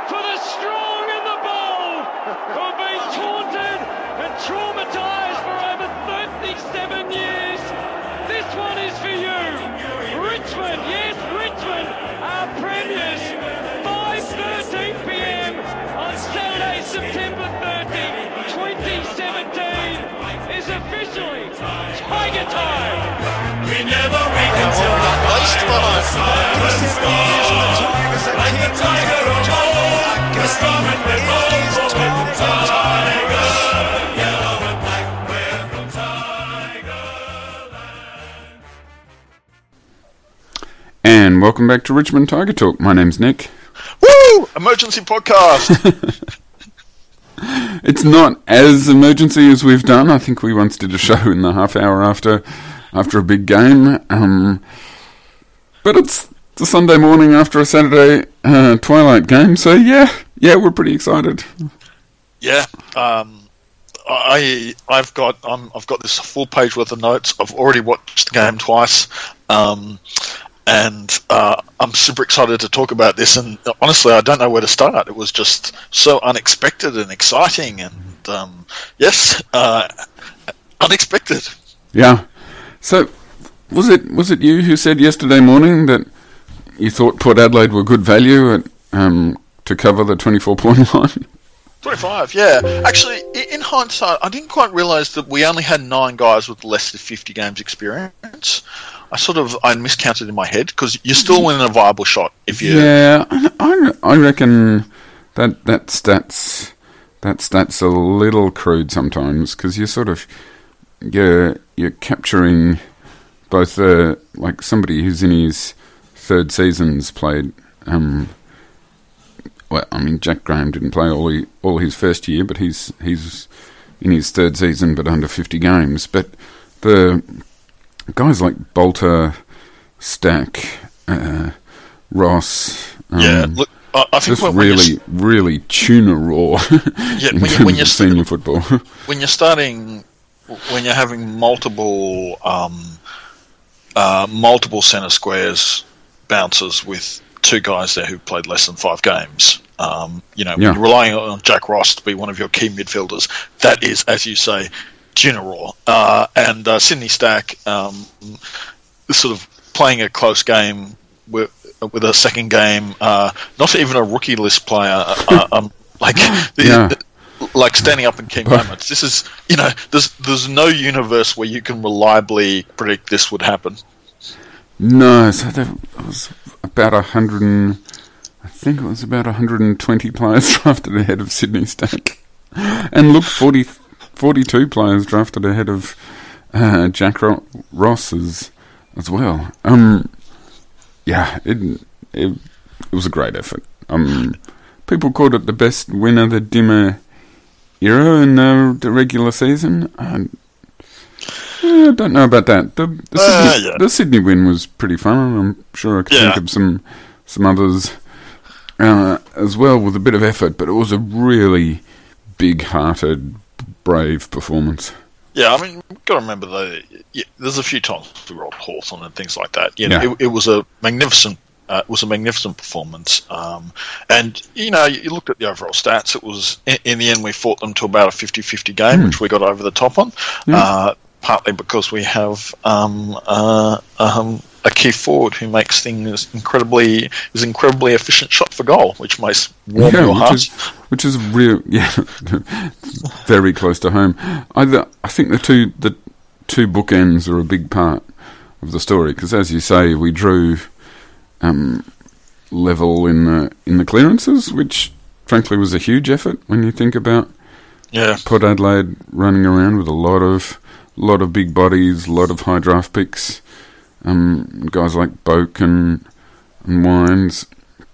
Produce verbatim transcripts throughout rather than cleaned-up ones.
for the strong and the bold who have been taunted and traumatised for over thirty-seven years. This one is for you. Richmond, yes, Richmond, our premiers. five thirteen p.m. on Saturday, September thirtieth, twenty seventeen is officially Tiger Time. We never wake until the last behind. Like the tiger of old, the storm and the bold, the tiger, yellow and black, we're from Tigerland. And welcome back to Richmond Tiger Talk. My name's Nick. Woo! Emergency podcast. It's not as emergency as we've done. I think we once did a show in the half hour after after a big game. Um, but it's the Sunday morning after a Saturday uh, twilight game, so yeah, yeah, we're pretty excited. Yeah, um, I I've got um, I've got this full page worth of notes. I've already watched the game twice, um, and uh, I'm super excited to talk about this. And honestly, I don't know where to start. It was just so unexpected and exciting, and um, yes, uh, unexpected. Yeah. So, was it was it you who said yesterday morning that you thought Port Adelaide were good value at um, to cover the twenty-four point line? twenty-five, yeah. Actually, in hindsight, I didn't quite realise that we only had nine guys with less than fifty games experience. I sort of I miscounted in my head because you're still winning a viable shot if you. Yeah, I, I, I reckon that that stats that stats a little crude sometimes because you're sort of you're you're capturing both the like somebody who's in his third season's played. Um, well, I mean Jack Graham didn't play all he, all his first year, but he's he's in his third season, but under fifty games. But the guys like Bolter, Stack, uh, Ross, um, yeah, look, I, I think just when, when really, really tuna raw yeah, in when, terms you, when you're of senior football. when you're starting, when you're having multiple, um, uh, multiple centre squares bouncers with two guys there who played less than five games. Um, you know, Yeah. you're relying on Jack Ross to be one of your key midfielders. That is, as you say, General uh, and uh, Sydney Stack, um, sort of playing a close game with with a second game, uh, not even a rookie list player, uh, um, like the, Yeah. the, like standing up in key moments. This is, you know, there's there's no universe where you can reliably predict this would happen. No, so there was about a hundred and I think it was about one hundred twenty players drafted ahead of Sydney Stack, and look, forty, forty-two players drafted ahead of uh, Jack Ro- Ross as, as well. Um, yeah, it, it it was a great effort. Um, people called it the best win of the Dimmer era in uh, the regular season. I, I don't know about that. The, the, Uh, Sydney, yeah. the Sydney win was pretty fun. I'm sure I could Yeah. think of some some others uh, as well with a bit of effort, but it was a really big-hearted, brave performance. Yeah, I mean, we've got to remember that yeah, there's a few times we rolled Hawthorn and things like that. You know, Yeah. it, it was a magnificent, uh, it was a magnificent performance. Um, and you know, you looked at the overall stats. It was in, in the end we fought them to about a fifty-fifty game, Mm. which we got over the top on. Yeah. Uh, partly because we have um, uh, um, a key forward who makes things incredibly is incredibly efficient shot for goal, which makes warm Yeah, your which heart. is, which is real, yeah, very close to home. I, th- I think the two the two bookends are a big part of the story because, as you say, we drew um, level in the in the clearances, which frankly was a huge effort when you think about Yeah. Port Adelaide running around with a lot of lot of big bodies, a lot of high draft picks, um, guys like Boak and and Wines,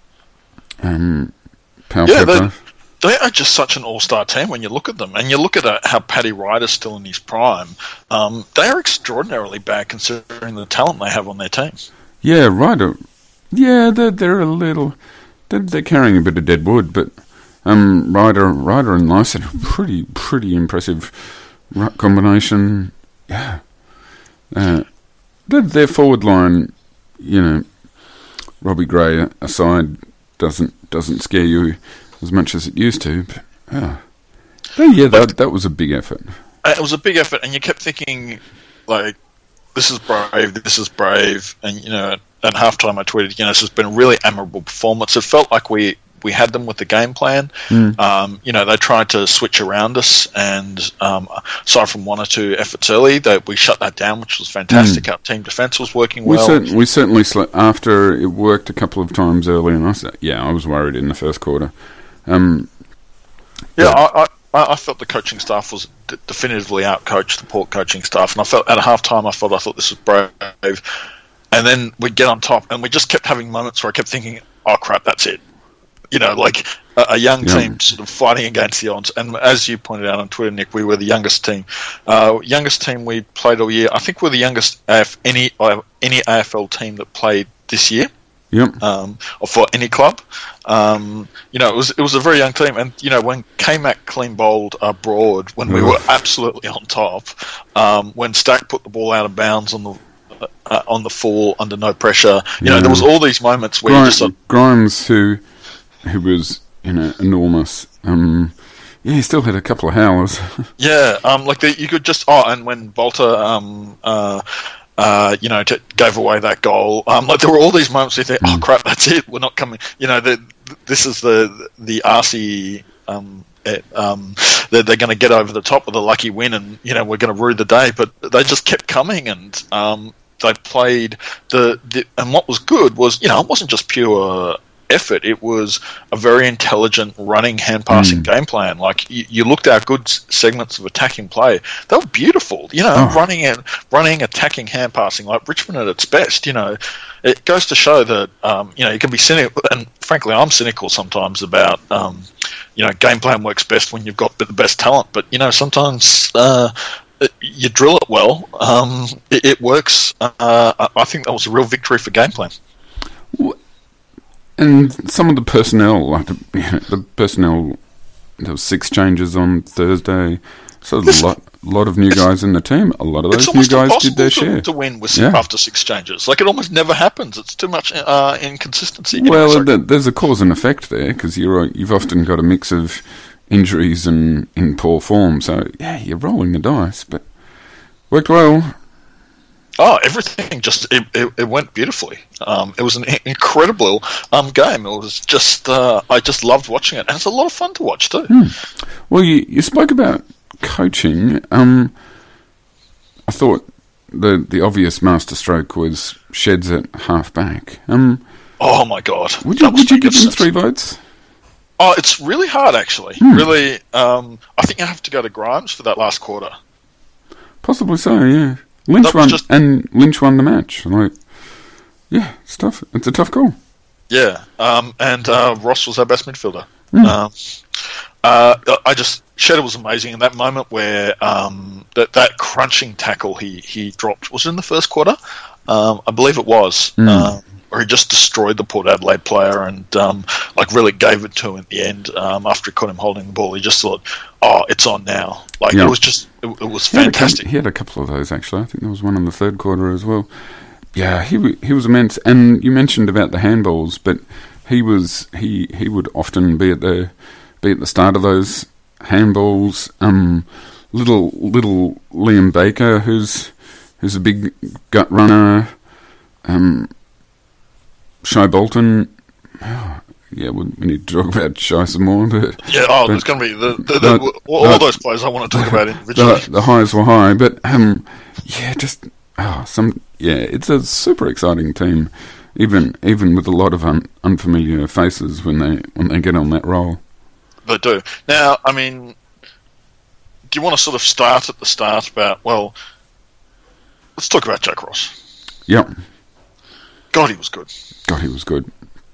um, Pal Yeah, Pepper. They are just such an all-star team when you look at them. And you look at uh, how Paddy Ryder's still in his prime. Um, they are extraordinarily bad considering the talent they have on their team. Yeah, Ryder. Yeah, they're they're a little. They're, they're carrying a bit of dead wood, but um, Ryder, Ryder and Lyson, pretty pretty impressive ruck combination. Yeah, uh, their, their forward line, you know, Robbie Gray aside, doesn't doesn't scare you as much as it used to. But, oh. but yeah, that, that was a big effort. It was a big effort, and you kept thinking, like, this is brave, this is brave, and, you know, at halftime I tweeted, you know, this has been a really admirable performance. It felt like we, we had them with the game plan. Mm. Um, you know, they tried to switch around us, and um, aside from one or two efforts early, that we shut that down, which was fantastic. Mm. Our team defence was working we well. Cert- we certainly, sl- after it worked a couple of times early, and I said, yeah, I was worried in the first quarter. Um, yeah, I... I I felt the coaching staff was d- definitively out-coached the Port coaching staff, and I felt at half-time I felt I thought this was brave, and then we'd get on top, and we just kept having moments where I kept thinking, oh crap, that's it. You know, like a, a young yeah. team sort of fighting against the odds, and as you pointed out on Twitter, Nick, we were the youngest team. Uh, youngest team we played all year. I think we're the youngest A F, any, uh, any A F L team that played this year. Yep. Um, or for any club, um, you know, it was it was a very young team, and you know when K-Mac clean bowled uh, Broad, when we were absolutely on top, um, when Stack put the ball out of bounds on the uh, on the full under no pressure, you yeah. know, there was all these moments where Grimes, you just uh, Grimes, who who was you know enormous. Um, yeah, he still had a couple of howlers. yeah, um, like the, you could just oh, and when Bolter, um, uh. Uh, you know, to, gave away that goal. Um, like there were all these moments where you think, "Oh crap, that's it. We're not coming." You know, the, this is the the R C. Um, it, um, they're, they're going to get over the top with a lucky win, and you know we're going to rue the day. But they just kept coming, and um, they played the, the. And what was good was, you know, it wasn't just pure effort. It was a very intelligent running, hand passing mm. game plan. Like you, you looked at good segments of attacking play; they were beautiful. You know, oh. running and running, attacking, hand passing, like Richmond at its best. You know, it goes to show that um, you know you can be cynical, and frankly, I'm cynical sometimes about um, you know game plan works best when you've got the best talent. But you know, sometimes. Uh, It, you drill it well, um, it, it works. Uh, I think that was a real victory for game plan. And some of the personnel, like the, you know, the personnel, there was six changes on Thursday, so there's a lot, lot of new guys in the team. A lot of those new guys did their to, share. to win with yeah. after six changes. Like it almost never happens. It's too much uh, inconsistency. Well, the, there's a cause and effect there because you're you've often got a mix of injuries and in poor form. So yeah, you're rolling the dice, but worked well. Oh, everything just it, it, it went beautifully. Um, it was an incredible um, game. It was just uh, I just loved watching it, and it's a lot of fun to watch too. Hmm. Well, you you spoke about coaching. Um, I thought the the obvious masterstroke was Sheds at half back. Um, oh my God! Would you would you give him three votes? Oh, it's really hard actually. Hmm. Really, um, I think I have to go to Grimes for that last quarter. Possibly so. Yeah. Lynch won, just, and Lynch won the match. Like, yeah, it's tough. It's a tough call. Yeah, um, and uh, Ross was our best midfielder. Mm. Um, uh, I just Shedder was amazing in that moment where um, that that crunching tackle he, he dropped was it in the first quarter. Um, I believe it was, mm. um, where he just destroyed the Port Adelaide player and um, like really gave it to him at the end. Um, after he caught him holding the ball, he just thought, "Oh, it's on now." Like yeah. it was just. It, it was fantastic. He had, he had a couple of those actually. I think there was one in the third quarter as well. Yeah, he he was immense. And you mentioned about the handballs, but he was he, he would often be at the be at the start of those handballs. Um, little little Liam Baker, who's who's a big gut runner. Um, Shai Bolton. Oh, yeah, we, we need to talk about Shai some more. But, yeah, oh, but, there's going to be the, the, the, the, all, all those players I want to talk about individually. The, the highs were high, but um, yeah, just oh, some yeah, it's a super exciting team, even even with a lot of un, unfamiliar faces when they when they get on that roll. They do. Now, I mean, do you want to sort of start at the start about well? Let's talk about Jack Ross. Yep. God, he was good. God, he was good.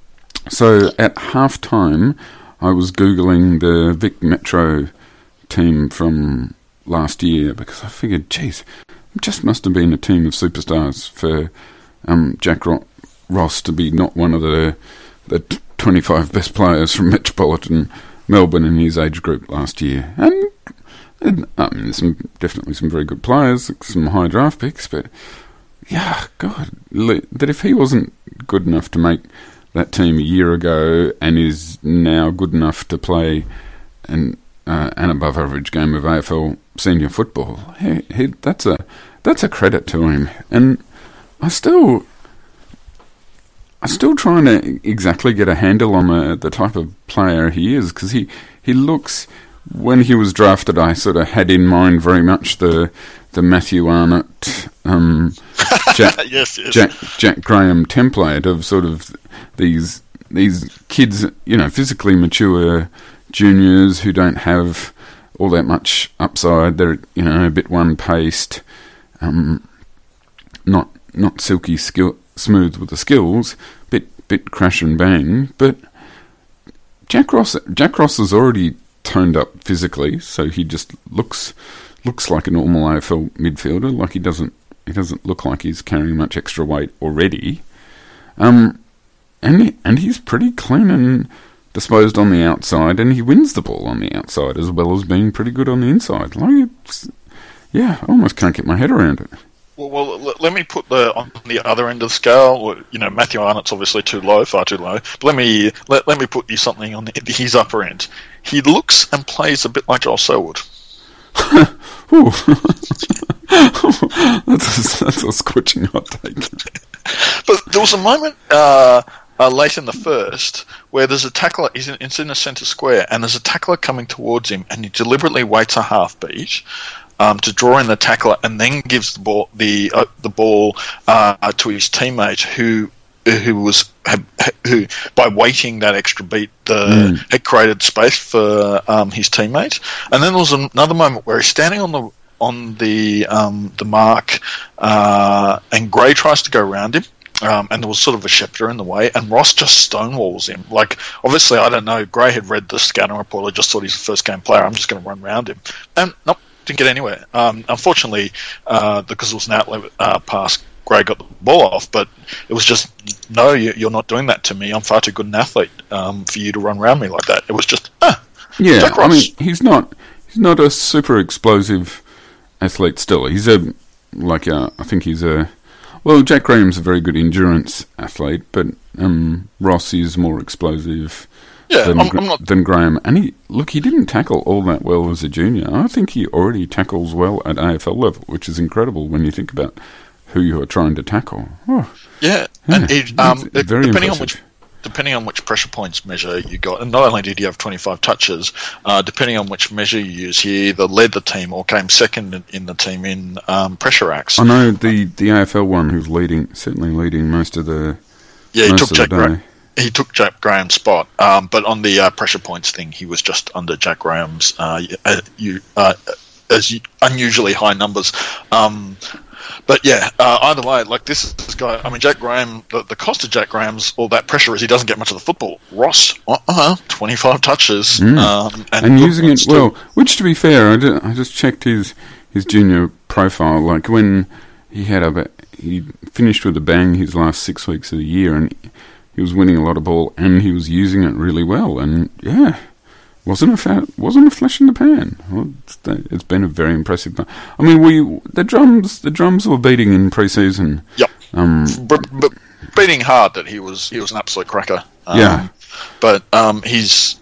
So at half time, I was Googling the Vic Metro team from last year because I figured, geez, it just must have been a team of superstars for um, Jack Ro- Ross to be not one of the the twenty-five best players from Metropolitan Melbourne in his age group last year. And, and I mean, there's some, definitely some very good players, some high draft picks, but yeah, God, that if he wasn't good enough to make that team a year ago and is now good enough to play an uh, an above average game of A F L senior football. He, he, that's a that's a credit to him, and I still. I'm still trying to exactly get a handle on the, the type of player he is, because he, he looks, when he was drafted, I sort of had in mind very much the the Matthew Arnott, um, Jack, yes, yes. Jack Jack Graham template of sort of these these kids, you know, physically mature juniors who don't have all that much upside. They're, you know, a bit one-paced, um, not not silky skill. Smooth with the skills, bit bit crash and bang. But Jack Ross, Jack Ross is already toned up physically, so he just looks looks like a normal A F L midfielder. Like he doesn't he doesn't look like he's carrying much extra weight already. Um, and he, and he's pretty clean and disposed on the outside, and he wins the ball on the outside as well as being pretty good on the inside. Like, it's, yeah, I almost can't get my head around it. Well, well, l- let me put the on the other end of the scale. You know, Matthew Arnott's obviously too low, far too low. But let me let, let me put you something on the, his upper end. He looks and plays a bit like Joel Selwood. Ooh. that's, a, that's a scorching hot take. But there was a moment uh, uh, late in the first where there's a tackler. He's in, it's in the centre square, and there's a tackler coming towards him, and he deliberately waits a half beat. Um, to draw in the tackler, and then gives the ball the uh, the ball uh, to his teammate, who who was had, who by waiting that extra beat, the mm. had created space for um, his teammate. And then there was another moment where he's standing on the on the um, the mark, uh, and Gray tries to go around him. Um, and there was sort of a Schefter in the way, and Ross just stonewalls him. Like, obviously, I don't know. Gray had read the scouting report. I just thought he's a first game player. I'm just going to run around him, and nope. Didn't get anywhere. Um, unfortunately, uh, because it was an outlet uh, pass, Gray got the ball off, but it was just, no, you, you're not doing that to me. I'm far too good an athlete um, for you to run around me like that. It was just, ah, yeah, Jack Ross. I mean, he's not he's not a super explosive athlete still. He's a, like a, I think he's a, well, Jack Graham's a very good endurance athlete, but um, Ross is more explosive. Yeah, than, I'm, I'm not... than Graham. And he look, he didn't tackle all that well as a junior. I think he already tackles well at A F L level, which is incredible when you think about who you are trying to tackle. Oh, yeah, yeah, and it, um, it's very depending impressive. on which depending on which pressure points measure you got, and not only did he have twenty-five touches, uh, depending on which measure you use, he either led the team or came second in, in the team in um, pressure acts. I know the the A F L one who's leading, certainly leading most of the yeah, he most took of Jack the day. Gra- He took Jack Graham's spot, um, but on the uh, pressure points thing, he was just under Jack Graham's uh, uh, you, uh, as unusually high numbers. Um, but yeah, uh, either way, like this, this guy. I mean, Jack Graham. The, the cost of Jack Graham's all that pressure is he doesn't get much of the football. Ross, uh-uh, twenty-five touches, mm. um, and, and using it too. well. Which, to be fair, I, did, I just checked his his junior profile. Like when he had a he finished with a bang his last six weeks of the year, and he was winning a lot of ball, and he was using it really well. And yeah, wasn't a fa- wasn't a flash in the pan. Well, it's, it's been a very impressive. I mean, we the drums the drums were beating in pre-season. Yep, um, but, but beating hard that he was he was an absolute cracker. Um, yeah, but um, he's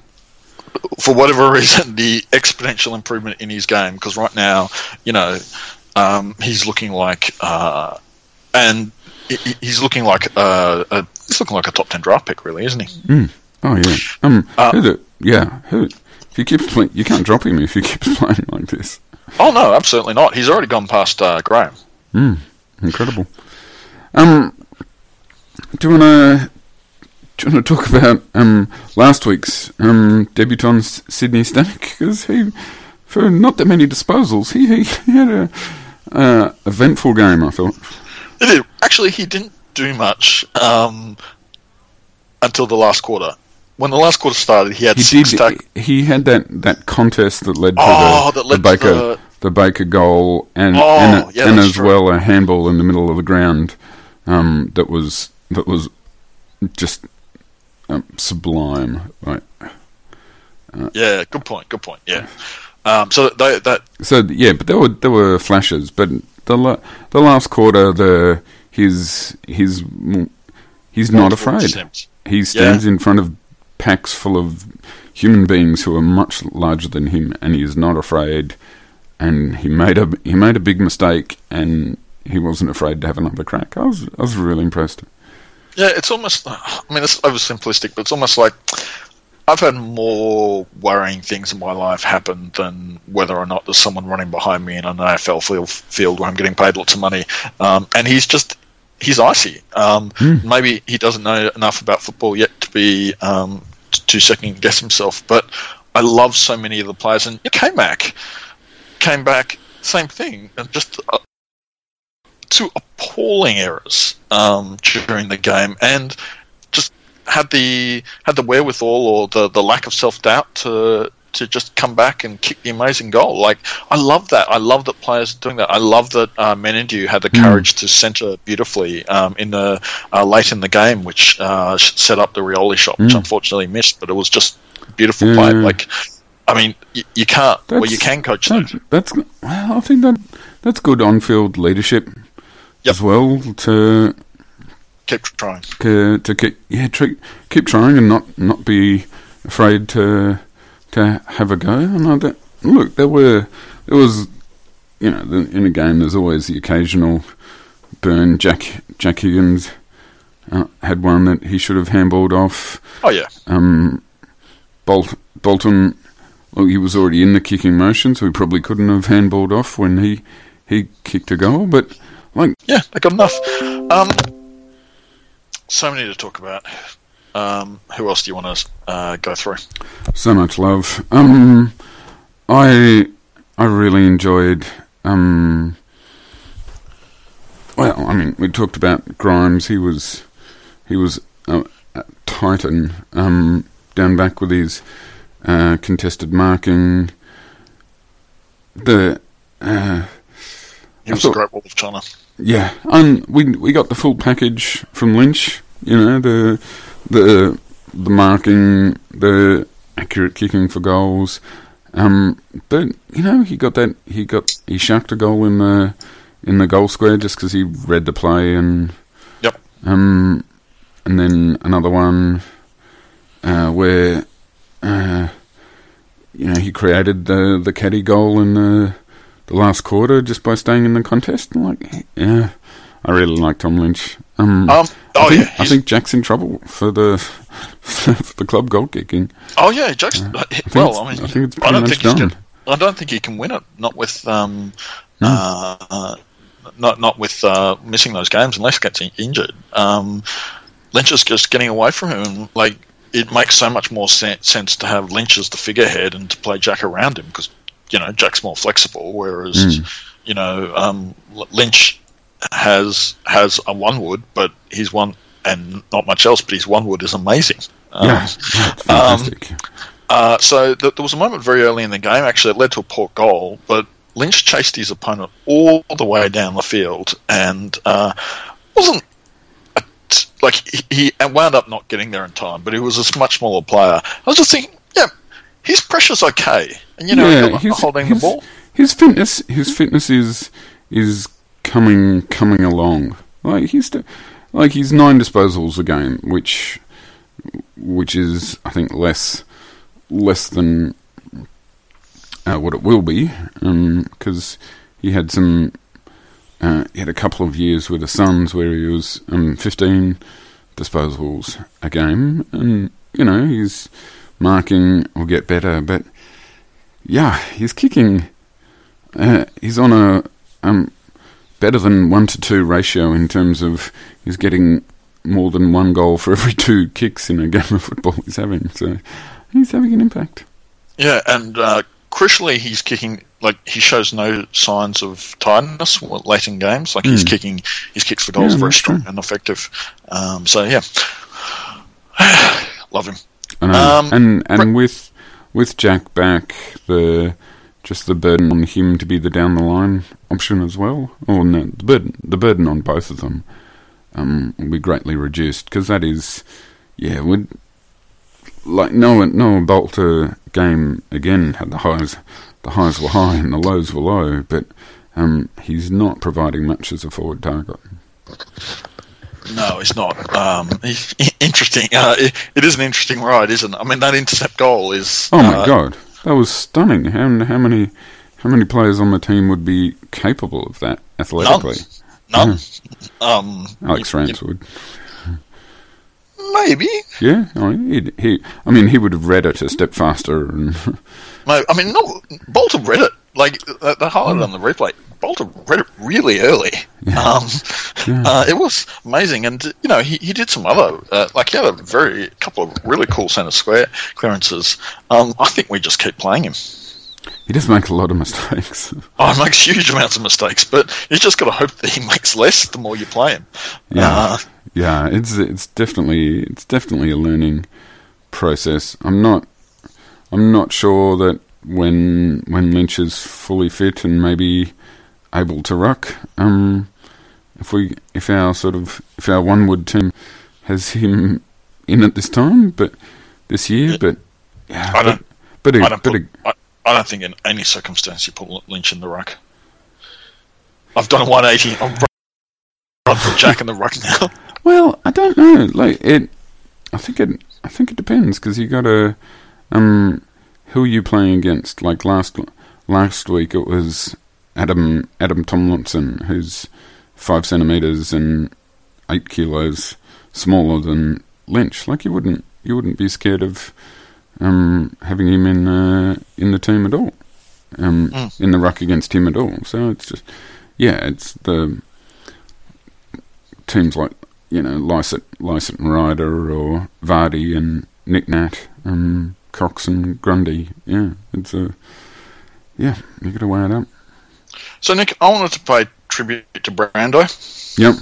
for whatever reason the exponential improvement in his game, because right now, you know, um, he's looking like uh, and. He's looking like a, a he's looking like a top ten draft pick, really, isn't he? Mm. Oh yeah. Um. Uh, who the, yeah. Who? If he keeps playing, you can't drop him if he keeps playing like this. Oh no, absolutely not. He's already gone past uh, Graham. Mm. Incredible. Um. Do you want to do you want to talk about um last week's um debutant Sydney Stanek, because he, for not that many disposals, he he, he had a uh, eventful game, I thought. It did. Actually, he didn't do much um, until the last quarter. When the last quarter started, he had he six did, tackles. He had that, that contest that led to oh, the, that led the Baker to the... the Baker goal, and oh, and, yeah, and as true. well a handball in the middle of the ground um, that was that was just um, sublime. Right? Uh, yeah, good point. Good point. Yeah. Um, so they, that. So yeah, but there were there were flashes, but. The la- the last quarter, the his his he's not afraid. Attempts. he stands yeah. in front of packs full of human beings who are much larger than him, and he is not afraid. And he made a he made a big mistake, and he wasn't afraid to have another crack. I was I was really impressed. Yeah, it's almost. I mean, it's oversimplistic, but it's almost like I've had more worrying things in my life happen than whether or not there's someone running behind me in an A F L field, field where I'm getting paid lots of money. Um, and he's just, he's icy. Um, mm. Maybe he doesn't know enough about football yet to be, um, to second guess himself. But I love so many of the players. And K-Mac came back, same thing. And just uh, two appalling errors um, during the game. And just had the had the wherewithal or the, the lack of self-doubt to to just come back and kick the amazing goal. Like, I love that. I love that players are doing that. I love that uh, Menendue had the courage mm. to centre beautifully um, in the uh, late in the game, which uh, set up the Rioli shot, which mm. unfortunately missed, but it was just beautiful yeah. play. Like, I mean, you, you can't, that's, well, you can coach that. that. That's, well, I think that that's good on-field leadership yep. as well to... Keep trying. To, to keep, yeah, tr- keep trying and not, not be afraid to to have a go. And I don't, look, there were there was, you know, the, in a game there's always the occasional burn. Jack Jack Higgins uh, had one that he should have handballed off. Oh yeah. Um, Bolt, Bolton, well, he was already in the kicking motion, so he probably couldn't have handballed off when he he kicked a goal. But like, yeah, they got enough. Um. So many to talk about. Um, who else do you want to uh, go through? So much love. Um, I I really enjoyed. Um, well, I mean, we talked about Grimes. He was he was a, a titan um, down back with his uh, contested marking. The uh, he was thought, a great Wolf China. Yeah, and we we got the full package from Lynch. You know, the the the marking, the accurate kicking for goals. Um, but you know, he got that. He got he sharked a goal in the in the goal square just because he read the play, and yep. Um, and then another one uh, where uh, you know he created the the caddy goal in the the last quarter just by staying in the contest. Like, yeah, I really like Tom Lynch. Um, um oh I think, yeah, I think Jack's in trouble for the for the club goal kicking. Oh yeah, Jack's. Uh, I well, I mean, I think it's pretty I don't much think done. Gonna, I don't think he can win it. Not with um, no. uh, uh, not not with uh, missing those games unless he gets in- injured. Um, Lynch is just getting away from him. Like, it makes so much more sen- sense to have Lynch as the figurehead and to play Jack around him because, you know, Jack's more flexible, whereas, mm. you know, um, Lynch has has a one wood, but his one, and not much else, but his one wood is amazing. Um, yeah, fantastic. Um, uh, so th- there was a moment very early in the game, actually, it led to a poor goal, but Lynch chased his opponent all the way down the field and uh, wasn't a t- like he, he wound up not getting there in time, but he was a much smaller player. I was just thinking, yeah, his pressure's okay, and you know, yeah, he's holding his, the ball. His fitness, his fitness is is coming coming along. Like he's st- like he's nine disposals a game, which which is I think less less than uh, what it will be, because um, he had some uh, he had a couple of years with the Suns where he was um, fifteen disposals a game, and you know his marking will get better, but yeah, he's kicking. Uh, he's on a um, better than one to two ratio in terms of he's getting more than one goal for every two kicks in a game of football he's having. So he's having an impact. Yeah, and uh, crucially, he's kicking like he shows no signs of tiredness late in games. Like mm. he's kicking, his kicks for goals yeah, are very strong true. and effective. Um, so yeah, love him. I know. Um, and and re- with with Jack back, the just the burden on him to be the down the line option as well, or no, the burden the burden on both of them um, will be greatly reduced because that is, yeah, would like Noah Noah Bolter game again had the highs the highs were high and the lows were low, but um, he's not providing much as a forward target. No, it's not. Um, interesting. Uh, it, it is an interesting ride, isn't it? I mean, that intercept goal is. Oh my uh, god, that was stunning. How how many how many players on the team would be capable of that athletically? None. None. Yeah. Um, Alex you, Rance you, would. Maybe. Yeah, I mean, he. I mean, he would have read it a step faster. And no, I mean, no. Bolter read it like the, the highlight on the replay. Bolter read it really early. Yeah. Um, Yeah. uh, it was amazing, and you know, he, he did some other uh, like he had a very couple of really cool centre square clearances. Um, I think we just keep playing him. He does make a lot of mistakes. Oh, he makes huge amounts of mistakes, but you just got to hope that he makes less the more you play him. Yeah, Uh, yeah. It's it's definitely it's definitely a learning process. I'm not I'm not sure that when when Lynch is fully fit and maybe able to ruck, um, if we if our sort of if our one wood team has him in at this time, but this year, but yeah, I don't. But, but, I don't. but, Put, I, I don't think in any circumstance you put Lynch in the ruck. I've done a one eighty. I'm rather put Jack in the ruck now. Well, I don't know. Like it, I think it. I think it depends because you got to. Um, who are you playing against? Like last last week, it was Adam Adam Tomlinson, who's five centimeters and eight kilos smaller than Lynch. Like you wouldn't you wouldn't be scared of um, having him in uh, in the team at all, um, Mm. in the ruck against him at all. So it's just yeah, it's the teams like. You know, Lysett, Lysett and Ryder, or Vardy and Nick Nat, um, Cox and Grundy. Yeah, it's a yeah. You got to weigh it up. So Nick, I wanted to pay tribute to Brando. Yep,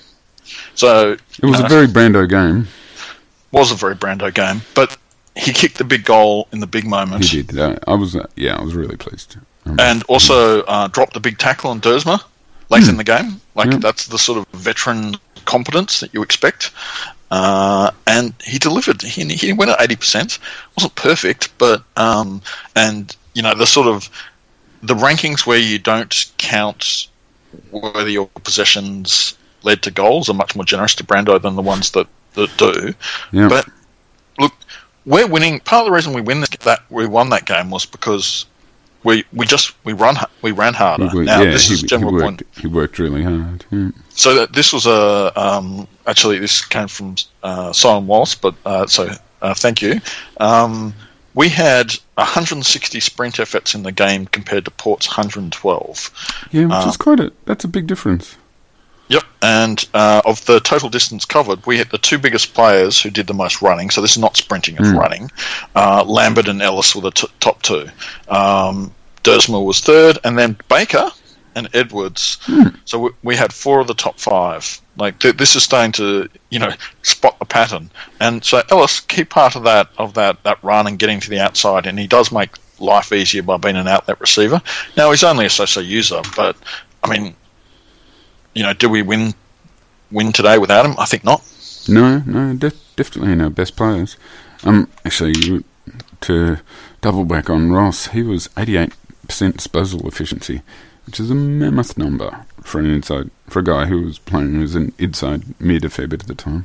So it was uh, a very Brando game. was a very Brando game, but he kicked the big goal in the big moment, He did. Uh, I was uh, yeah, I was really pleased. Um, and also uh, dropped the big tackle on Dersma late Hmm. in the game. Like Yeah. that's the sort of veteran competence that you expect. Uh, and he delivered. He, he went at eighty percent. Wasn't perfect, but um, and you know the sort of the rankings where you don't count whether your possessions led to goals are much more generous to Brando than the ones that, that do. yeah, But look, we're winning. Part of the reason we win this, that we won that game was because we we just we run we ran harder. He worked- now yeah, this he, is a general he point. worked, He worked really hard. Yeah. So that this was a um, actually this came from uh, Simon Wallace, but uh, so uh, thank you. Um, we had one hundred sixty sprint efforts in the game compared to Port's one hundred twelve. Yeah, which Uh, is quite a that's a big difference. Yep, and uh, of the total distance covered, we had the two biggest players who did the most running. So this is not sprinting; it's Mm. running. Uh, Lambert and Ellis were the t- top two. Um, Dersma was third, and then Baker and Edwards. Mm. So we, we had four of the top five. Like th- this is starting to, you know, spot the pattern. And so Ellis, key part of that of that that run and getting to the outside, and he does make life easier by being an outlet receiver. Now he's only a so-so user, but I mean, you know, do we win win today without him? I think not. No, no, def- definitely in our best players. Um, actually, you- to double back on Ross, he was eighty-eight percent disposal efficiency, which is a mammoth number for an inside for a guy who was playing as an inside mid a fair bit of the time.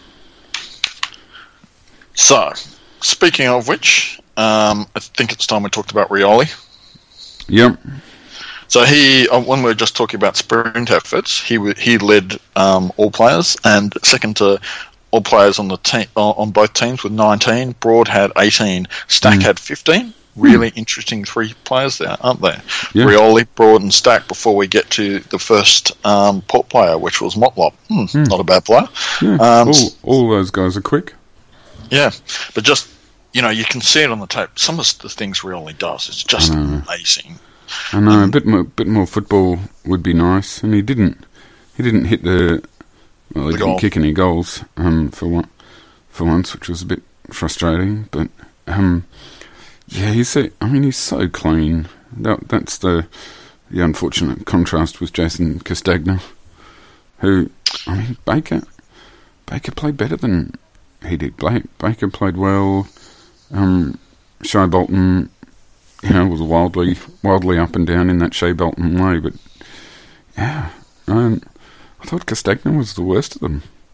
So, speaking of which, um, I think it's time we talked about Rioli. Yep. So he, uh, when we were just talking about sprint efforts, he w- he led um, all players, and second to all players on the team on both teams with nineteen. Broad had eighteen. Stack Mm. had fifteen. Really interesting three players there, aren't there? Yeah. Rioli, Broad, and Stack. Before we get to the first um, Port player, which was Motlop. Hmm, Mm. Not a bad player. Yeah. Um, all, all those guys are quick. Yeah, but just you know, you can see it on the tape. Some of the things Rioli does is just I know. amazing. I know a bit more, bit more football would be nice, and he didn't. He didn't hit the. Well, he The didn't goal. kick any goals um, for one, for once, which was a bit frustrating. But um, yeah, he's. So, I mean, he's so clean. That, that's the the unfortunate contrast with Jason Castagna, who I mean, Baker. Baker played better than he did. Blake, Baker played well. Um, Shai Bolton. You know, was wildly, wildly up and down in that Shea Bolton way, but yeah, um, I thought Castagna was the worst of them.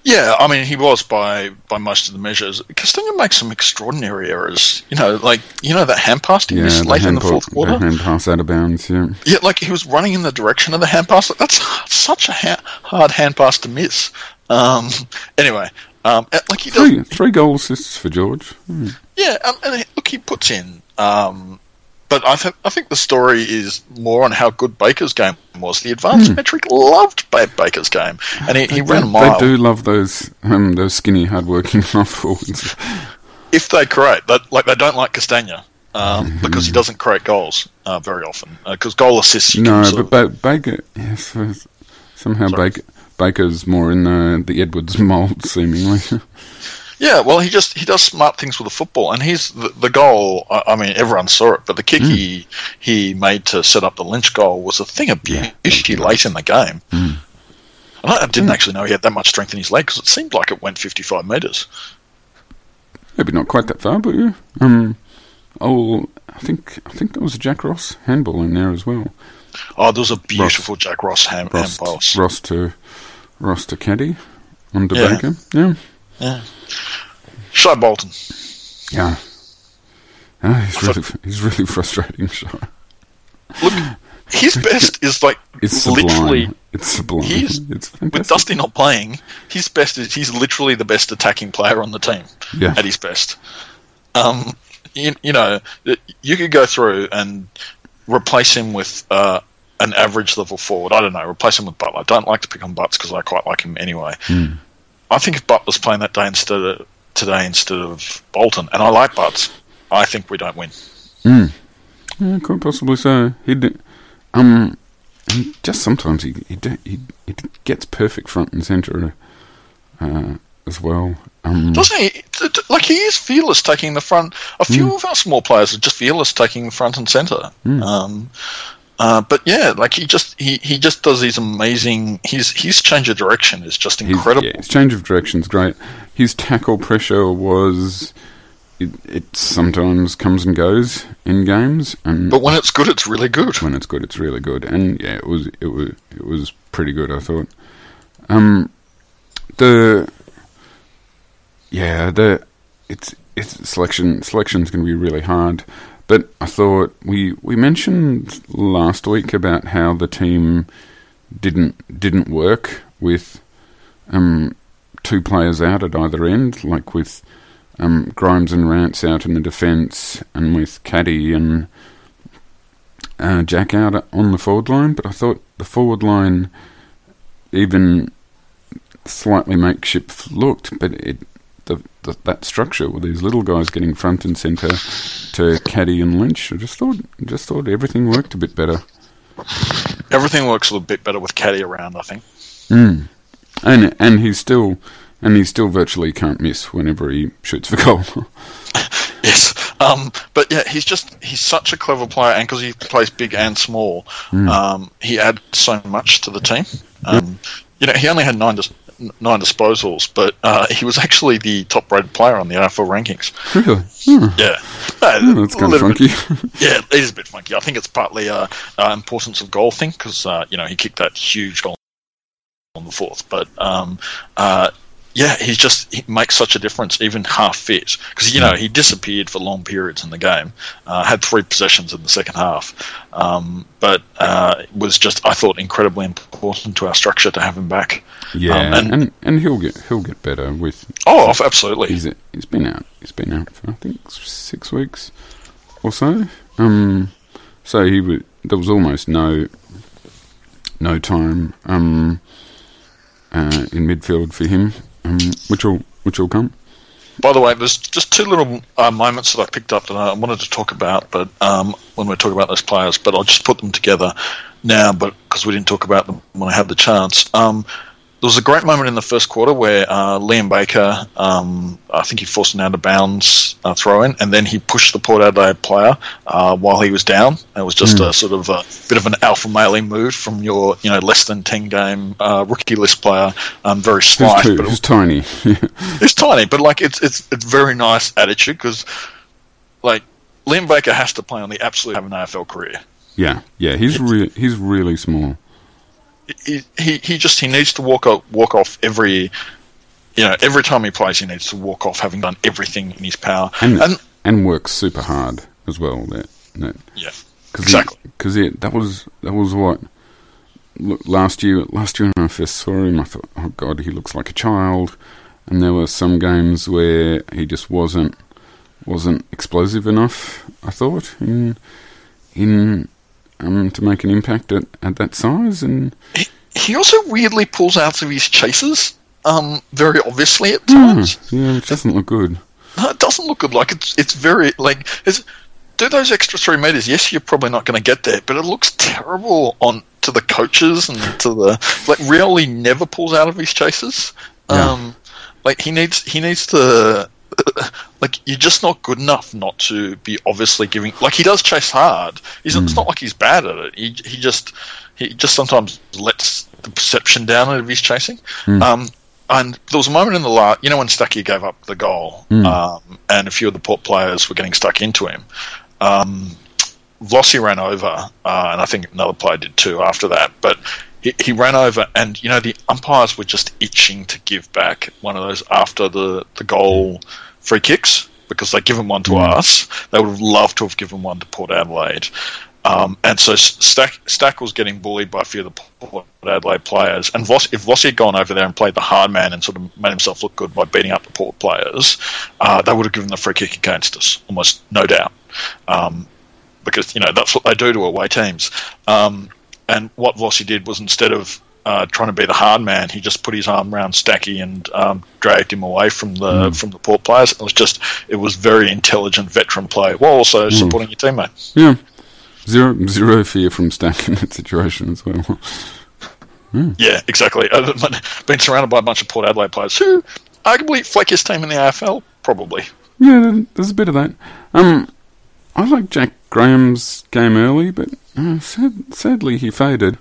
Yeah, I mean, he was by by most of the measures. Castagna makes some extraordinary errors. You know, like, you know that hand pass he Yeah, missed the late in hand the pa- fourth quarter? the hand pass out of bounds, yeah. Yeah, like he was running in the direction of the hand pass. Like, that's such a ha- hard hand pass to miss. Um, anyway, um, like he does. Three, three goal assists for George. Hmm. Yeah, um, and look, he puts in. Um, but I, th- I think the story is more on how good Baker's game was. The advanced Hmm. metric loved ba- Baker's game, and he, he They, ran a mile. they do love those um, those skinny, hard-working half forwards. If they create, that like they don't like Castagna. Um, Mm-hmm. because he doesn't create goals uh, very often. Because uh, goal assists, you No, can sort but of- ba- Baker, yes, uh, somehow Sorry. Baker, Baker's more in the, the Edwards mould, seemingly. yeah, well, he just he does smart things with the football, and he's the, the goal. I, I mean, everyone saw it, but the kick Mm. he he made to set up the Lynch goal was a thing of Yeah, beauty late in the game. Mm. And I didn't actually know he had that much strength in his leg because it seemed like it went fifty-five metres. Maybe not quite that far, but yeah. Um, oh, I think I think there was a Jack Ross handball in there as well. Oh, there was a beautiful Jack Ross hand, hand Ross, pass. Ross to Ross to Caddy on to Yeah. Baker. Yeah, Yeah. Shy Bolton. yeah. Oh, he's really he's really frustrating. So Look, his best is like it's literally. sublime. It's sublime. He's it's with fantastic. Dusty not playing. His best is he's literally the best attacking player on the team. Yeah. At his best. Um, you, you know, you could go through and replace him with uh, an average level forward. I don't know. Replace him with Butler. I don't like to pick on Butts because I quite like him anyway. Mm. I think if Butler's playing that day instead of today instead of Bolton, and I like Butts, I think we don't win. Mm. Yeah, quite possibly so. He um, he just sometimes he he, do, he he gets perfect front and centre uh, as well. Um, Doesn't he? Like, he is fearless taking the front. A few Mm. of our small players are just fearless taking the front and centre. Mm. Um, uh, but yeah, like he just he, he just does these amazing. His his change of direction is just his, incredible. yeah, his change of direction's great. His tackle pressure was. It, it sometimes comes and goes in games, and But when it's good, it's really good. when it's good, it's really good. And yeah, it was it was it was pretty good, I thought. Um, the yeah the it's it's selection selection's going to be really hard. But I thought we we mentioned last week about how the team didn't didn't work with um two players out at either end, like with um, Grimes and Rance out in the defence, and with Caddy and uh, Jack out on the forward line. But I thought the forward line, even slightly makeshift looked, but it the, the that structure with these little guys getting front and centre to Caddy and Lynch, I just thought just thought everything worked a bit better. Everything works a little bit better with Caddy around, I think. Mm. And and he's still and he still virtually can't miss whenever he shoots for goal. Yes, um, but yeah, he's just he's such a clever player, and because he plays big and small, Mm. um, he adds so much to the team. Um, you know, he only had nine dis- nine disposals, but uh, he was actually the top-rated player on the N F L rankings. Really? Hmm. Yeah, uh, Oh, that's a kind of little bit- funky. Yeah, it is a bit funky. I think it's partly uh, uh, importance of goal thing because uh, you know he kicked that huge goal on the fourth, but um, uh, yeah, he's just he makes such a difference, even half fit, because you know he disappeared for long periods in the game, uh, had three possessions in the second half, um, but uh, was just I thought incredibly important to our structure to have him back. Yeah, Um, and, and- and he'll get he'll get better with. Oh, absolutely. He's he's been out. He's been out for I think six weeks or so. Um, so he w- there was almost no no time um uh, in midfield for him, um, which will which will come. By the way, there's just two little uh, moments that I picked up that I wanted to talk about, but um, when we're talking about those players, but I'll just put them together now, but because we didn't talk about them when I had the chance. Um, there was a great moment in the first quarter where uh, Liam Baker, um, I think he forced an out-of-bounds uh, throw-in, and then he pushed the Port Adelaide player uh, while he was down. It was just Mm. a sort of a bit of an alpha male move from your, you know, less than ten game uh, rookie list player. Um, very He's, slight, too, but it he's was tiny. it's tiny, but like it's it's it's very nice attitude because like Liam Baker has to play on the absolute have an A F L career. yeah, yeah. He's re- he's really small. He, he he just he needs to walk off, walk off every you know, every time he plays, he needs to walk off having done everything in his power. And and, and works super hard as well. That, that yeah, cause exactly. Because that was that was what look, last year. Last year when I first saw him, I thought, oh God, he looks like a child. And there were some games where he just wasn't wasn't explosive enough. I thought in in um, to make an impact at, at that size. And he, he also weirdly pulls out of his chases, um, very obviously at times. Mm, yeah, which doesn't look good. No, it doesn't look good. Like it's it's very like it's, do those extra three meters. Yes, you're probably not going to get there, but it looks terrible on to the coaches and to the like. Really, never pulls out of his chases. Yeah. Um, like he needs he needs to. Like you're just not good enough not to be obviously giving. Like he does chase hard. He's mm. It's not like he's bad at it. He he just he just sometimes lets the perception down of his chasing. Mm. Um, and there was a moment in the last, you know, when Stuckey gave up the goal, mm. um, and a few of the Port players were getting stuck into him. Um, Vossi ran over, uh, and I think another player did too after that. But he, he ran over, and you know the umpires were just itching to give back one of those after the the goal. Free kicks, because they'd given one to mm. us. They would have loved to have given one to Port Adelaide. Um, and so Stack, Stack was getting bullied by a few of the Port Adelaide players. And Vossi, if Vossi had gone over there and played the hard man and sort of made himself look good by beating up the Port players, uh, they would have given the free kick against us, almost no doubt. Um, because, you know, that's what they do to away teams. Um, and what Vossi did was instead of Uh, trying to be the hard man, he just put his arm around Stacky and um, dragged him away from the mm. from the Port players. It was just, it was very intelligent veteran play, while also mm. supporting your teammate. Yeah, zero zero fear from Stack in that situation as well. Mm. Yeah, exactly. Uh, being surrounded by a bunch of Port Adelaide players who arguably fleckiest team in the A F L, probably. Yeah, there's a bit of that. Um, I like Jack Graham's game early, but uh, sad, sadly he faded.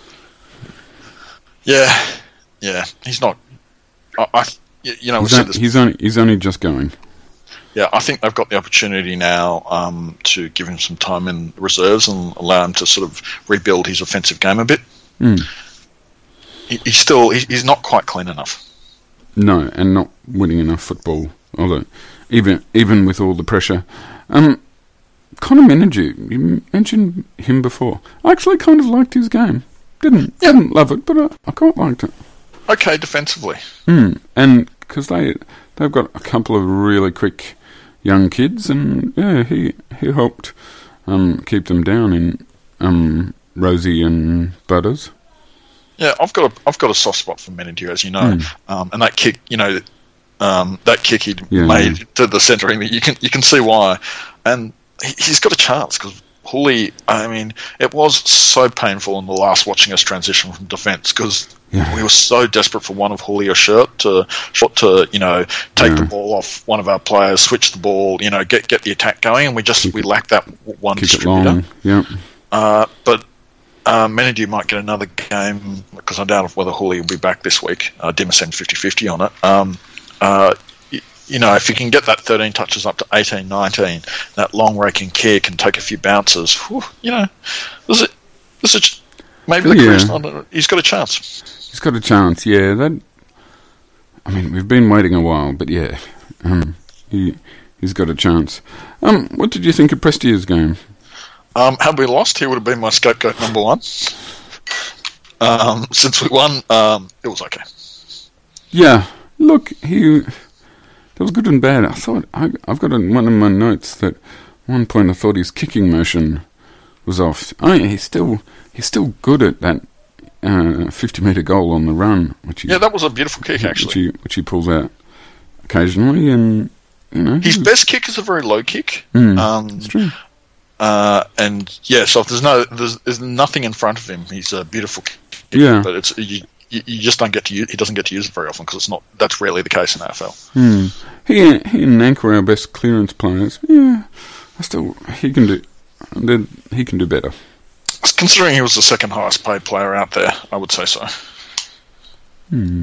Yeah, yeah, he's not. I, I you know, he's, on, he's only he's only just going. Yeah, I think they've got the opportunity now um, to give him some time in reserves and allow him to sort of rebuild his offensive game a bit. Mm. He, he's still he, he's not quite clean enough. No, and not winning enough football. Although, even even with all the pressure, um, Connor Menadue, you mentioned him before. I actually kind of liked his game. Didn't yeah. didn't love it, but I, I quite liked it. Okay, defensively. Mm. And because they they've got a couple of really quick young kids, and yeah, he he helped um, keep them down in um, Rosie and Butters. Yeah, I've got a I've got a soft spot for Menadue, as you know, mm. um, and that kick, you know, um, that kick he yeah, made yeah. to the centre, you can you can see why, and he, he's got a chance because. Hooley, I mean, it was so painful in the last watching us transition from defence because yeah. we were so desperate for one of Hooley or Shirt to, to you know, take yeah. the ball off one of our players, switch the ball, you know, get get the attack going, and we just keep we lacked that one keep distributor. It long. Yeah. Uh, but uh, Menadue might get another game because I doubt whether Hooley will be back this week. Uh, Dimmer seems fifty-fifty on it. Um, uh, You know, if you can get that thirteen touches up to eighteen, nineteen, that long raking kick and take a few bounces, whew, you know, there's a, there's a, maybe the yeah. career's not, he's got a chance. He's got a chance, yeah. That, I mean, we've been waiting a while, but yeah, um, he, he's got a chance. Um, what did you think of Prestia's game? Um, had we lost, he would have been my scapegoat number one. Um, since we won, um, it was okay. Yeah, look, he... That was good and bad. I thought I, I've got in one of my notes that at one point I thought his kicking motion was off. Oh, yeah, he's still he's still good at that uh, fifty metre goal on the run. Which he, yeah, that was a beautiful kick actually. Which he, which he pulls out occasionally, and you know his best kick is a very low kick. Mm, um, that's true. Uh, and yeah, so if there's no there's, there's nothing in front of him, he's a beautiful kick. Yeah, but it's. You, You, you just don't get to use. He doesn't get to use it very often because it's not. That's rarely the case in A F L. Hmm. He, he and Nank were our best clearance players. Yeah, I still he can do. He can do better. Considering he was the second highest paid player out there, I would say so. Hmm.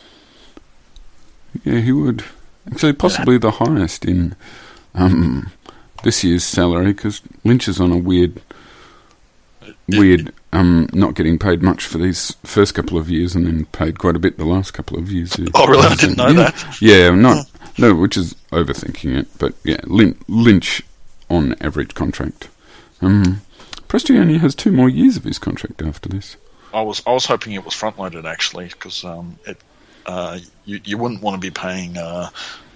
Yeah, he would. Actually, possibly yeah. the highest in um, this year's salary because Lynch is on a weird, weird um, not getting paid much for these first couple of years, and then paid quite a bit the last couple of years. Oh, really? I didn't know yeah. that. Yeah, not no, which is overthinking it, but yeah, Lin- Lynch on average contract. Um, Prestigiani has two more years of his contract after this. I was I was hoping it was front loaded actually, because um, it uh, you you wouldn't want to be paying uh,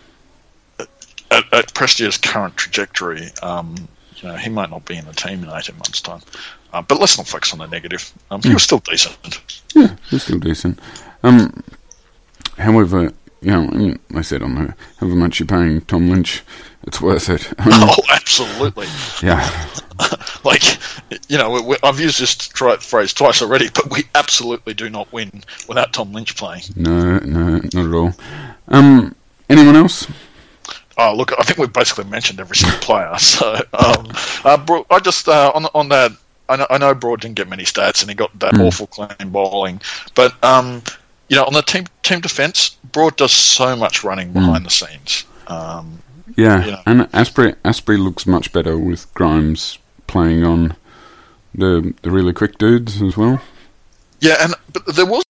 at, at Prestia's current trajectory. Um, you know, he might not be in the team in eighteen months' time. Uh, but let's not focus on the negative. Um, he mm. was still decent. Yeah, he was still decent. Um, however, you know, I mean, I said on the however much you're paying Tom Lynch, it's worth it. Um, oh, absolutely. Yeah. Like, you know, we, we, I've used this tri- phrase twice already, but we absolutely do not win without Tom Lynch playing. No, no, not at all. Um, anyone else? Oh, look, I think we've basically mentioned every single player. So, um, uh, Bro- I just, uh, on, on that, I know, I know Broad didn't get many stats and he got that mm. awful clean bowling, but, um, you know, on the team team defence, Broad does so much running behind mm. the scenes. Um, yeah, you know. And Asprey, Asprey looks much better with Grimes playing on the the really quick dudes as well. Yeah, and but there was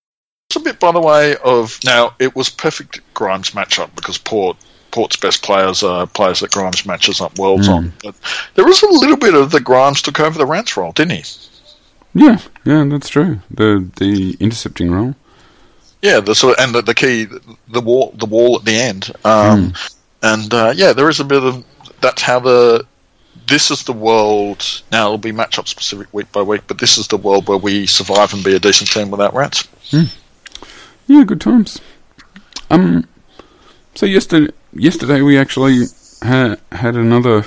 a bit, by the way, of now it was perfect Grimes matchup because Port Port's best players are players that Grimes matches up worlds mm. on. But there was a little bit of the Grimes took over the Rance role, didn't he? Yeah, yeah, that's true. The the intercepting role. Yeah, the sort of, and the, the key, the wall, the wall at the end, um, mm. and uh, yeah, there is a bit of that's how the. This is the world. Now it'll be matchup specific week by week, but this is the world where we survive and be a decent team without Rance. Mm. Yeah, good times. Um, so yesterday, yesterday we actually had had another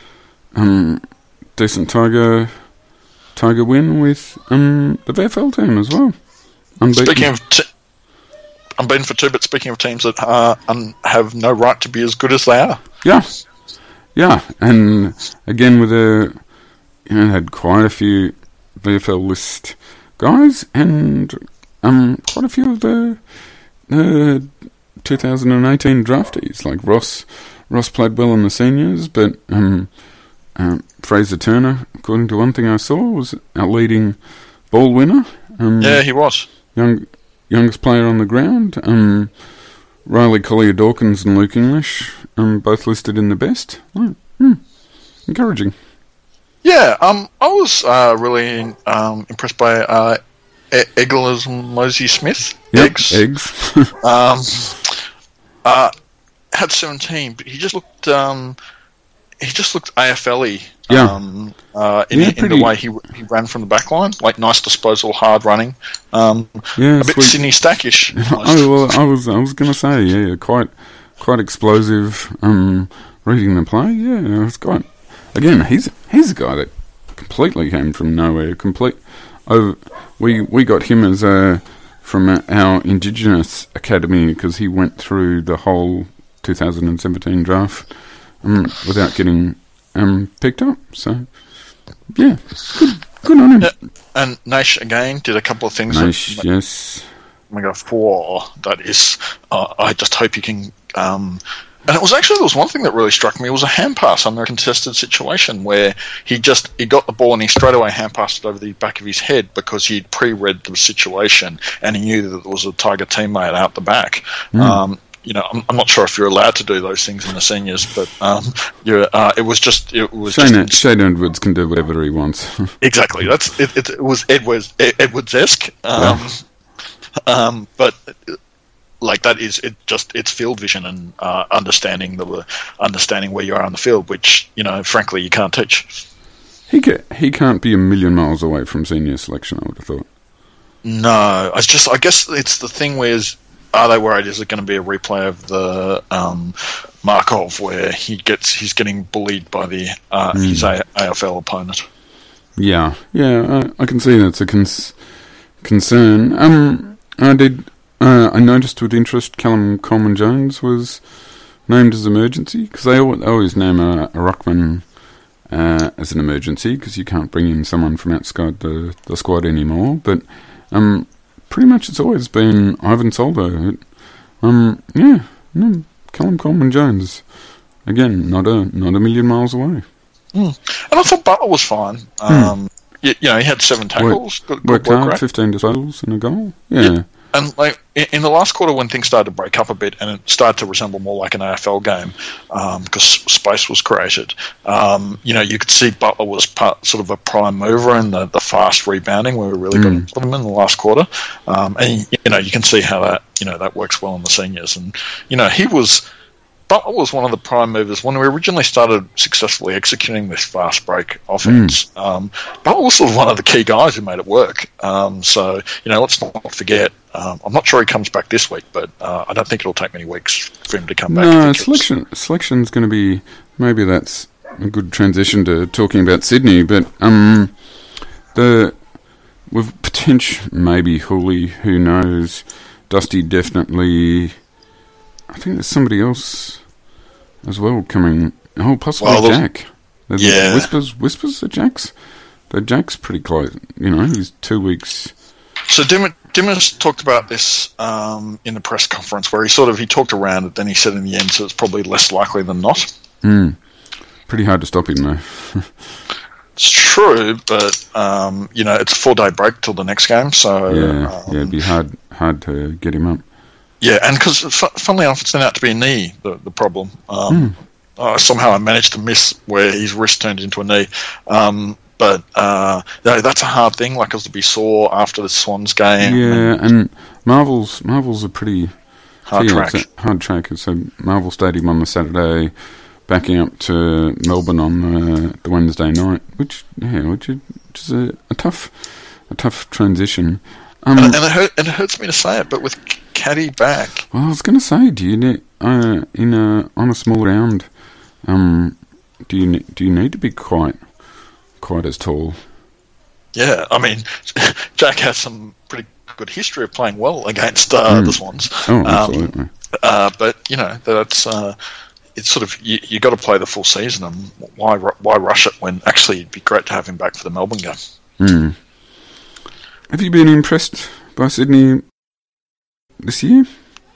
um decent Tiger Tiger win with um the V F L team as well. Unbeaten. Speaking of. T- Unbeaten for two, but speaking of teams that are, um, have no right to be as good as they are. Yeah, yeah, and again with a, you know, had quite a few V F L list guys, and um, quite a few of the uh, two thousand eighteen draftees. Like Ross, Ross played well in the seniors, but um, um, Fraser Turner, according to one thing I saw, was our leading ball winner. Um, yeah, he was young. Youngest player on the ground, um, Riley Collier-Dawkins and Luke English, um, both listed in the best. Oh, hmm, encouraging. Yeah, um, I was uh, really um, impressed by uh, e- Eggles Mosey Smith. Yep, eggs. Eggs. um, uh, had seventeen, but he just looked. Um, he just looked A F L-y. Yeah. Um, uh, in, yeah, in the way he he ran from the back line, like nice disposal, hard running, um, yeah, a bit sweet. Sydney Stackish. Oh well, I was I was going to say yeah, quite quite explosive. Um, reading the play, yeah, it's quite. Again, he's he's a guy that completely came from nowhere. Complete. Over, we we got him as a from our Indigenous academy because he went through the whole two thousand seventeen draft um, without getting. Um, picked up, so yeah, good, good on him. Yeah, and Nash again did a couple of things. Nash, that, yes. Oh my God, four. That is. Uh, I just hope you can. Um, and it was actually there was one thing that really struck me. It was a hand pass under a contested situation where he just he got the ball and he straight away hand passed it over the back of his head because he'd pre-read the situation and he knew that there was a Tiger teammate out the back. Mm. Um, You know, I'm, I'm not sure if you're allowed to do those things in the seniors, but um, you're, uh, it was just it was Shane, just Shane Edwards can do whatever he wants. Exactly, that's it. It, it was Edwards Edwards-esque, um, yeah. um, but like that is it. Just it's field vision and uh, understanding the understanding where you are on the field, which you know, frankly, you can't teach. He can, he can't be a million miles away from senior selection. I would have thought. No, I just I guess it's the thing where. Are they worried? Is it going to be a replay of the um, Markov where he gets he's getting bullied by the uh, mm. his A F L opponent? Yeah, yeah, I, I can see that's a cons- concern. Um, I did. Uh, I noticed with interest Callum Coleman Jones was named as emergency because they always name a, a ruckman uh, as an emergency because you can't bring in someone from outside the, the squad anymore. But um. Pretty much it's always been Ivan Soldo. Um, yeah, no, Callum Coleman Jones. Again, not a not a million miles away. Mm. And I thought Butler was fine. Um, mm. you, you know, he had seven tackles. Work, good, good worked work hard, rate. fifteen disposals and a goal. Yeah. Yeah. And like in in the last quarter, when things started to break up a bit and it started to resemble more like an A F L game because space was created, um, you know, you could see Butler was part, sort of a prime mover in the, the fast rebounding where we really got into them in the last quarter. Um, and you know, you can see how that you know that works well in the seniors. And you know, he was. Butler was one of the prime movers when we originally started successfully executing this fast break offense. Mm. Um, Butler was sort of one of the key guys who made it work. Um, so, you know, let's not forget. Um, I'm not sure he comes back this week, but uh, I don't think it'll take many weeks for him to come back. No, selection selection's going to be, maybe that's a good transition to talking about Sydney, but um, the with potential, maybe Hooley, who knows, Dusty definitely... I think there's somebody else as well coming. Oh, possibly well, Jack. There's yeah. Whispers, whispers of Jack's. The Jack's pretty close. You know, he's two weeks. So Dimmer, Dimmer's talked about this um, in the press conference, where he sort of he talked around it. Then he said in the end, so it's probably less likely than not. Mm. Pretty hard to stop him though. It's true, but um, you know, it's a four day break till the next game. So yeah, um, yeah, it'd be hard hard to get him up. Yeah, and because, funnily enough, it's turned out to be a knee, the, the problem. Um, mm. uh, somehow I managed to miss where his wrist turned into a knee. Um, but uh, you know, that's a hard thing, like, as to be sore after the Swans game. Yeah, and, and Marvel's Marvel's a pretty... Hard track. It's a hard track. It's a Marvel Stadium on the Saturday, backing up to Melbourne on the, the Wednesday night, which, yeah, which is, which is a, a tough a tough transition. Um, and, and, it hurt, and it hurts me to say it, but with Caddy back... Well, I was going to say, do you need, uh, in a, on a small round, um, do you do you need to be quite quite as tall? Yeah, I mean, Jack has some pretty good history of playing well against uh, mm. the Swans. Oh, absolutely. Um, uh, but, you know, that's... Uh, it's sort of... You, you got to play the full season, and why why rush it when actually it'd be great to have him back for the Melbourne game. Mm. Have you been impressed by Sydney this year?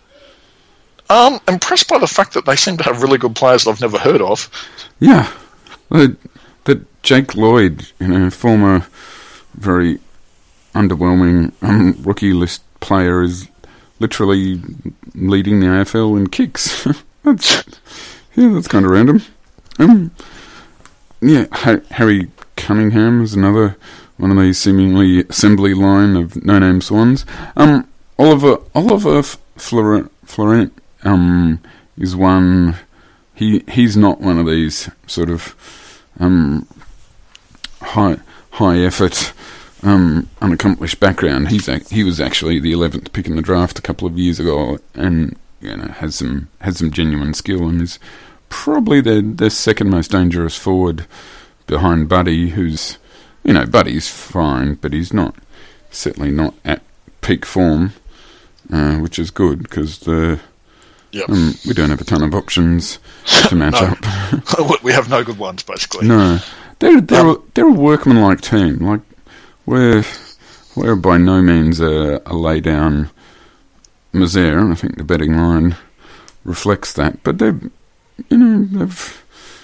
Um, impressed by the fact that they seem to have really good players that I've never heard of. Yeah. That, that Jake Lloyd, you know, former very underwhelming um, rookie list player, is literally leading the A F L in kicks. that's yeah, that's kind of random. Um, yeah, ha- Harry Cunningham is another one of these seemingly assembly line of no-name Swans. Um, Oliver Oliver Florent, Florent um, is one. He he's not one of these sort of um, high high effort, um, unaccomplished background. He's a, he was actually the eleventh pick in the draft a couple of years ago, and you know has some has some genuine skill and is probably the the second most dangerous forward behind Buddy, who's. You know, Buddy's fine, but he's not, certainly not at peak form, uh, which is good, because the yep. um, we don't have a ton of options to match up. We have no good ones, basically. No. They're, they're, um, a, they're a workmanlike team. Like, we're, we're by no means a, a lay-down misere, and I think the betting line reflects that, but they've, you know, they've...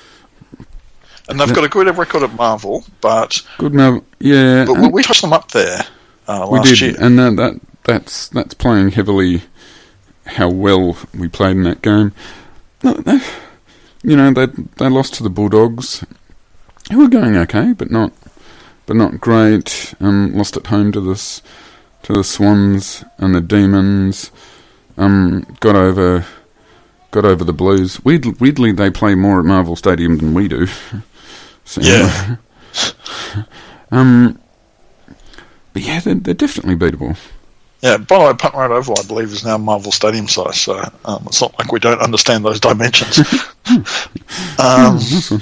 And they've got a good record at Marvel, but good Marvel, yeah. But we touched them up there uh, last we did, year, and that, that that's that's playing heavily how well we played in that game. No, they, you know, they they lost to the Bulldogs, who were going okay, but not but not great. Um, lost at home to this to the Swans and the Demons. Um, got over got over the Blues. Weirdly, weirdly, they play more at Marvel Stadium than we do. So, yeah. um, but yeah, they're, they're definitely beatable. Yeah, by the way, Punt Road Oval, I believe, is now Marvel Stadium size, so um, it's not like we don't understand those dimensions. um,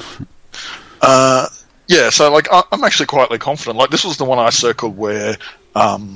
uh, yeah, so like I, I'm actually quietly confident. Like this was the one I circled where, um,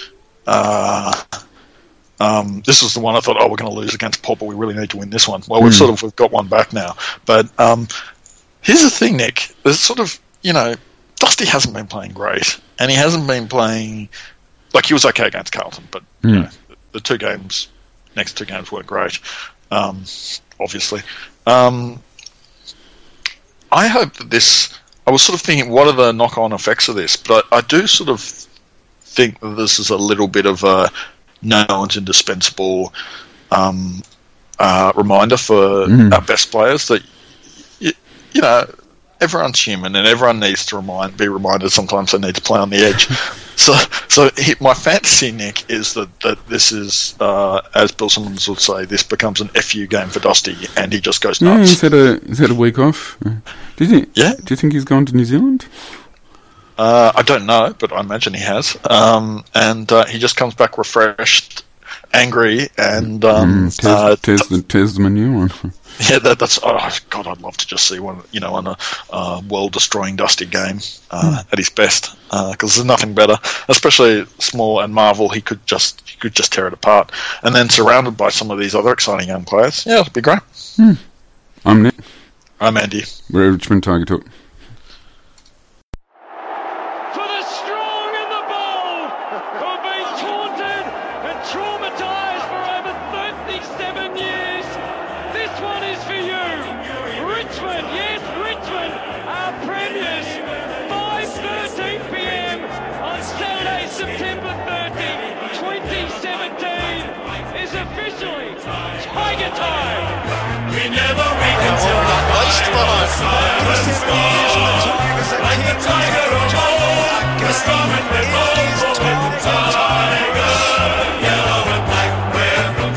uh, um, this was the one I thought, oh, we're going to lose against Pop, but we really need to win this one. Well, we've mm. sort of we've got one back now, but. Um, Here's the thing, Nick. There's sort of, you know, Dusty hasn't been playing great, and he hasn't been playing like he was okay against Carlton, but mm. you know, the, the two games, next two games weren't great. Um, obviously, um, I hope that this. I was sort of thinking, what are the knock-on effects of this? But I, I do sort of think that this is a little bit of a no one's indispensable um, uh, reminder for Mm. our best players that, you, you know, everyone's human and everyone needs to remind, be reminded sometimes they need to play on the edge. so so he, my fantasy, Nick, is that, that this is, uh, as Bill Simmons would say, this becomes an F U game for Dusty and he just goes Yeah, nuts. he's had a he's had a week off. Uh, Do you think? Yeah. Do you think he's gone to New Zealand? Uh, I don't know, but I imagine he has. Um, and uh, he just comes back refreshed, angry, and um, Mm, tears, uh, tears, the, tears them a new one. yeah, that, that's oh God. I'd love to just see one, you know, on a uh, world-destroying Dusty game uh, at his best, because there's nothing better. Especially Small and Marvel, he could just he could just tear it apart, and then surrounded by some of these other exciting young players. Yeah, it'd be great. I'm Nick. I'm Andy. We're Richmond Tiger Talk. For the strong and the bold, who've been taunted and traumatised for over thirty-seven years, this one is for you. Richmond, yes, Richmond, our premiers. five thirteen p.m. on Saturday, September thirtieth, twenty seventeen is officially Tiger Time. We never wake until the sirens gone. Like the tiger of old, we're strong and we're bold, for we're from Tiger. Yellow and black, we're from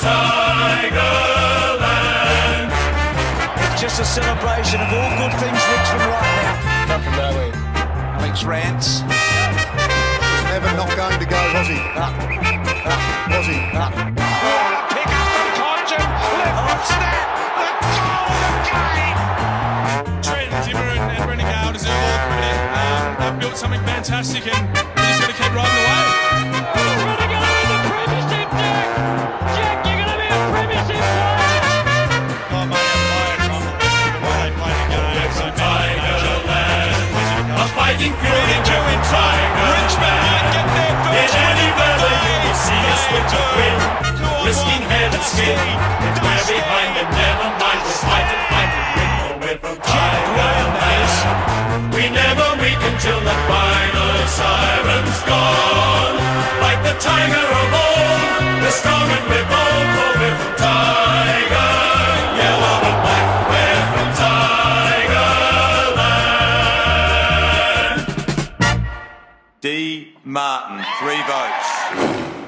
Tigerland. It's just a celebration of all good things Richmond right now. Come from nowhere. Alex Rance. Was never not going to go, was he? Was he? Pick up from Hodgson, left foot snap, the goal of the game! Trent Zimmer and, and Brendan Gale deserve all credit. Um, they've built something fantastic and we just got to keep riding the wave. You're going to go in the Premiership, Jack! Jack, you're going to be a Premiership player! Oh, mate, I'm playing from the way they play the game. So Tigerland, a fighting fury in Tiger. Richmond might get their In first any win weather of the you will see us with a win. Risking head and skin, if we're behind them, never mind. We'll fight and fight and win, for we're from Tigerland. We never weak until the final siren's gone. Like the tiger of old, we're strong and we're bold, for we're from Tiger. Yellow and black, we're from Tigerland. D. Martin, three votes.